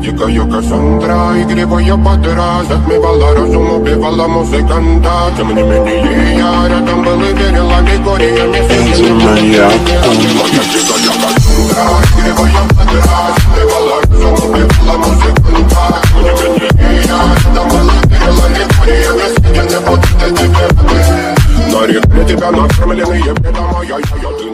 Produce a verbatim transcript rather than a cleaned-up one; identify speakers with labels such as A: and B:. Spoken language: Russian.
A: дикая Кассандра, игривая подра, затмевала разум, убивала музыканта. Тем не менее я рядом был и верила Григория Мессия. Моя дикая Кассандра, игривая подра, затмевала разум, убивала музыканта. Тем не менее я рядом был и верила Григория Мессия. Не буду для тебя, на реке тебя накормленные беда моя, я